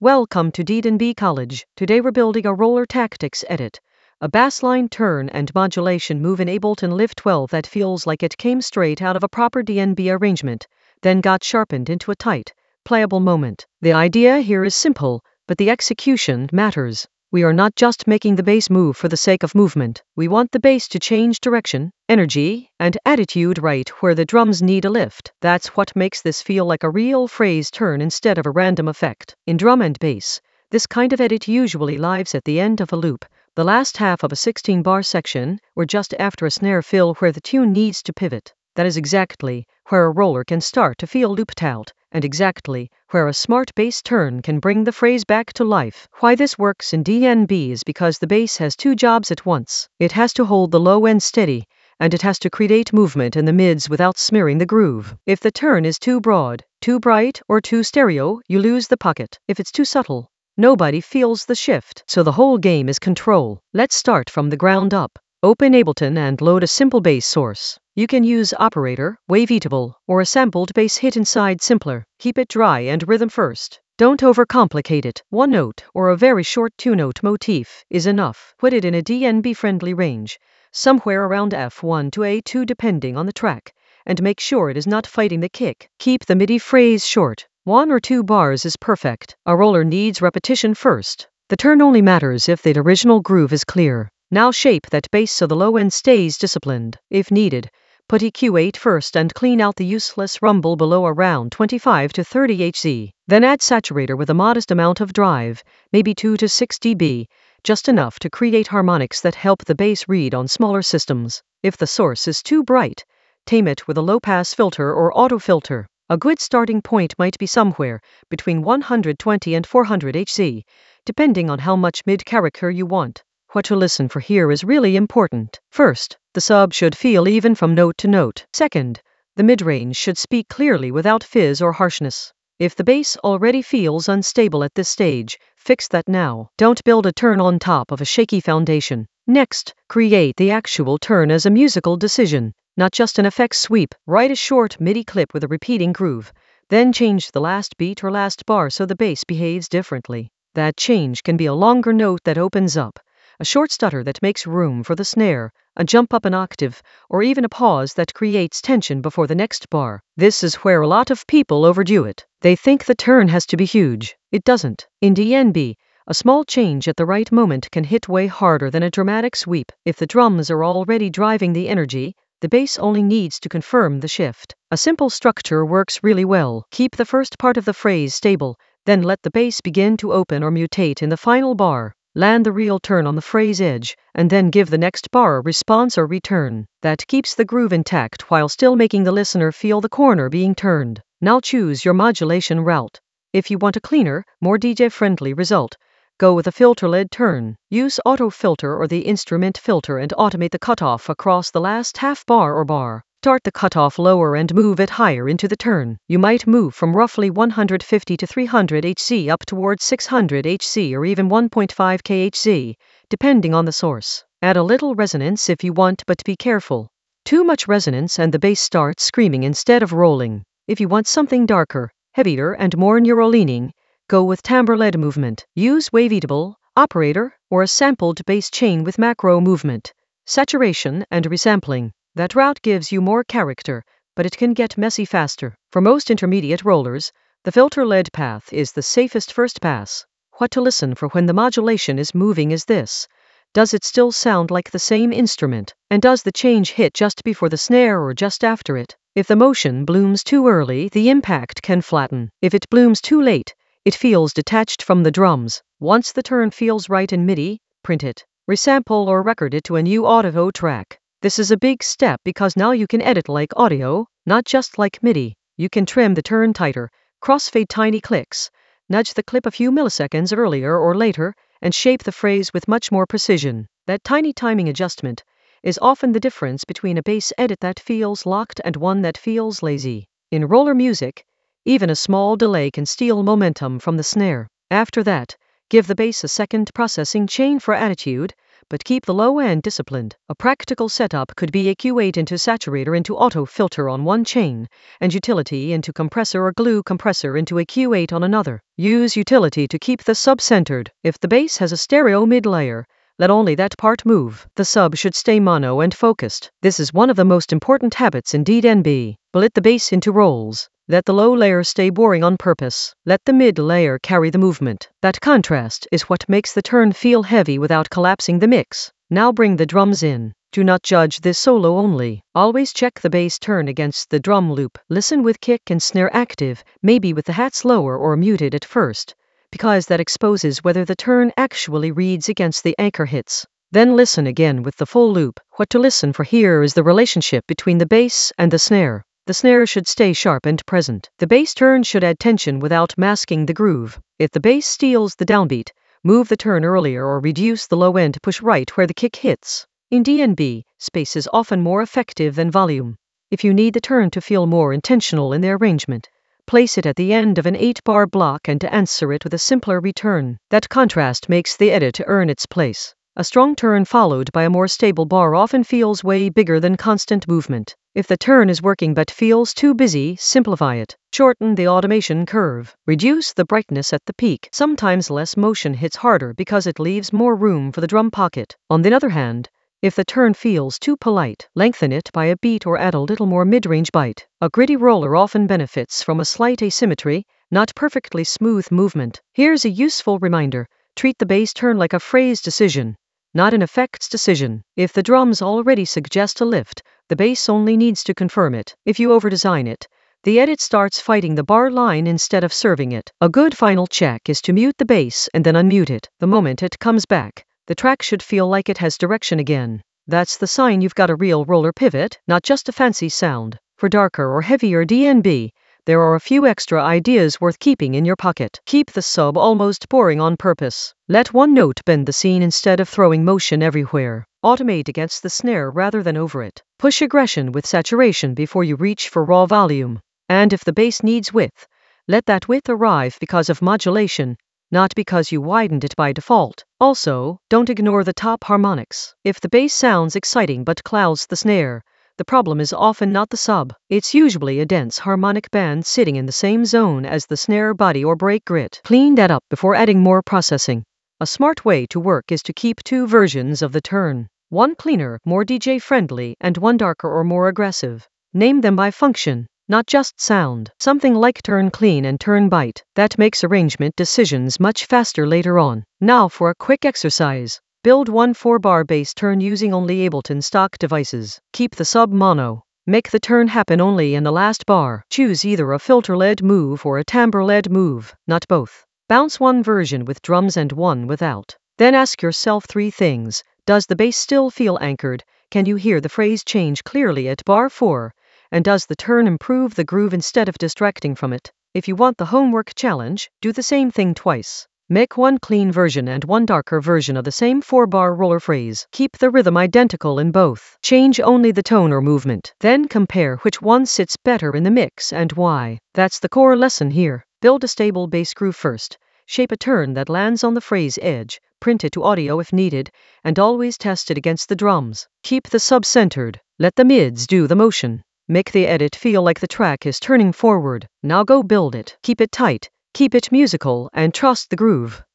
Welcome to D&B College. Today we're building a roller tactics edit. A bassline turn and modulation move in Ableton Live 12 that feels like it came straight out of a proper D&B arrangement, then got sharpened into a tight, playable moment. The idea here is simple, but the execution matters. We are not just making the bass move for the sake of movement. We want the bass to change direction, energy, and attitude right where the drums need a lift. That's what makes this feel like a real phrase turn instead of a random effect. In drum and bass, this kind of edit usually lives at the end of a loop, the last half of a 16-bar section, or just after a snare fill where the tune needs to pivot. That is exactly where a roller can start to feel looped out, and exactly where a smart bass turn can bring the phrase back to life. Why this works in D&B is because the bass has two jobs at once. It has to hold the low end steady, and it has to create movement in the mids without smearing the groove. If the turn is too broad, too bright, or too stereo, you lose the pocket. If it's too subtle, nobody feels the shift. So the whole game is control. Let's start from the ground up. Open Ableton and load a simple bass source. You can use Operator, Waveatable, or a sampled bass hit inside Simpler. Keep it dry and rhythm first. Don't overcomplicate it. One note or a very short two-note motif is enough. Put it in a D&B-friendly range, somewhere around F1 to A2 depending on the track, and make sure it is not fighting the kick. Keep the MIDI phrase short. 1 or 2 bars is perfect. A roller needs repetition first. The turn only matters if the original groove is clear. Now shape that bass so the low end stays disciplined. If needed, put EQ8 first and clean out the useless rumble below around 25 to 30 Hz. Then add saturator with a modest amount of drive, maybe 2 to 6 dB, just enough to create harmonics that help the bass read on smaller systems. If the source is too bright, tame it with a low-pass filter or auto filter. A good starting point might be somewhere between 120 and 400 Hz, depending on how much mid-character you want. What to listen for here is really important. First, the sub should feel even from note to note. Second, the mid-range should speak clearly without fizz or harshness. If the bass already feels unstable at this stage, fix that now. Don't build a turn on top of a shaky foundation. Next, create the actual turn as a musical decision, not just an effects sweep. Write a short MIDI clip with a repeating groove, then change the last beat or last bar so the bass behaves differently. That change can be a longer note that opens up, a short stutter that makes room for the snare, a jump up an octave, or even a pause that creates tension before the next bar. This is where a lot of people overdo it. They think the turn has to be huge. It doesn't. In D&B, a small change at the right moment can hit way harder than a dramatic sweep. If the drums are already driving the energy, the bass only needs to confirm the shift. A simple structure works really well. Keep the first part of the phrase stable, then let the bass begin to open or mutate in the final bar. Land the real turn on the phrase edge, and then give the next bar a response or return. That keeps the groove intact while still making the listener feel the corner being turned. Now choose your modulation route. If you want a cleaner, more DJ-friendly result, go with a filter-led turn. Use auto filter or the instrument filter and automate the cutoff across the last half bar or bar. Start the cutoff lower and move it higher into the turn. You might move from roughly 150 to 300 Hz up towards 600 Hz or even 1.5 kHz, depending on the source. Add a little resonance if you want, but be careful. Too much resonance and the bass starts screaming instead of rolling. If you want something darker, heavier, and more neural-leaning, go with timbre-led movement. Use Waveatable, Operator, or a sampled bass chain with macro movement, saturation, and resampling. That route gives you more character, but it can get messy faster. For most intermediate rollers, the filter-led path is the safest first pass. What to listen for when the modulation is moving is this. Does it still sound like the same instrument? And does the change hit just before the snare or just after it? If the motion blooms too early, the impact can flatten. If it blooms too late, it feels detached from the drums. Once the turn feels right in MIDI, print it, resample or record it to a new audio track. This is a big step because now you can edit like audio, not just like MIDI. You can trim the turn tighter, crossfade tiny clicks, nudge the clip a few milliseconds earlier or later, and shape the phrase with much more precision. That tiny timing adjustment is often the difference between a bass edit that feels locked and one that feels lazy. In roller music, even a small delay can steal momentum from the snare. After that, give the bass a second processing chain for attitude, but keep the low end disciplined. A practical setup could be EQ8 into saturator into auto filter on one chain, and utility into compressor or glue compressor into EQ8 on another. Use utility to keep the sub centered. If the bass has a stereo mid layer, let only that part move. The sub should stay mono and focused. This is one of the most important habits in DNB. Split the bass into rolls. Let the low layer stay boring on purpose. Let the mid layer carry the movement. That contrast is what makes the turn feel heavy without collapsing the mix. Now bring the drums in. Do not judge this solo only. Always check the bass turn against the drum loop. Listen with kick and snare active, maybe with the hats lower or muted at first, because that exposes whether the turn actually reads against the anchor hits. Then listen again with the full loop. What to listen for here is the relationship between the bass and the snare. The snare should stay sharp and present. The bass turn should add tension without masking the groove. If the bass steals the downbeat, move the turn earlier or reduce the low end to push right where the kick hits. In DNB, space is often more effective than volume. If you need the turn to feel more intentional in the arrangement, place it at the end of an 8-bar block and to answer it with a simpler return. That contrast makes the edit earn its place. A strong turn followed by a more stable bar often feels way bigger than constant movement. If the turn is working but feels too busy, simplify it. Shorten the automation curve. Reduce the brightness at the peak. Sometimes less motion hits harder because it leaves more room for the drum pocket. On the other hand, if the turn feels too polite, lengthen it by a beat or add a little more mid-range bite. A gritty roller often benefits from a slight asymmetry, not perfectly smooth movement. Here's a useful reminder. Treat the bass turn like a phrase decision, not an effects decision. If the drums already suggest a lift, the bass only needs to confirm it. If you overdesign it, the edit starts fighting the bar line instead of serving it. A good final check is to mute the bass and then unmute it. The moment it comes back, the track should feel like it has direction again. That's the sign you've got a real roller pivot, not just a fancy sound. For darker or heavier DNB, there are a few extra ideas worth keeping in your pocket. Keep the sub almost boring on purpose. Let one note bend the scene instead of throwing motion everywhere. Automate against the snare rather than over it. Push aggression with saturation before you reach for raw volume. And if the bass needs width, let that width arrive because of modulation, not because you widened it by default. Also, don't ignore the top harmonics. If the bass sounds exciting but clouds the snare, the problem is often not the sub. It's usually a dense harmonic band sitting in the same zone as the snare body or break grit. Clean that up before adding more processing. A smart way to work is to keep two versions of the turn. One cleaner, more DJ friendly, and one darker or more aggressive. Name them by function, not just sound. Something like turn clean and turn bite. That makes arrangement decisions much faster later on. Now for a quick exercise. Build one 4-bar bass turn using only Ableton stock devices. Keep the sub mono. Make the turn happen only in the last bar. Choose either a filter-led move or a timbre-led move, not both. Bounce one version with drums and one without. Then ask yourself 3 things. Does the bass still feel anchored? Can you hear the phrase change clearly at bar 4? And does the turn improve the groove instead of distracting from it? If you want the homework challenge, do the same thing twice. Make one clean version and one darker version of the same 4-bar roller phrase. Keep the rhythm identical in both. Change only the tone or movement. Then compare which one sits better in the mix and why. That's the core lesson here. Build a stable bass groove first. Shape a turn that lands on the phrase edge. Print it to audio if needed, and always test it against the drums. Keep the sub centered. Let the mids do the motion. Make the edit feel like the track is turning forward. Now go build it. Keep it tight. Keep it musical and trust the groove.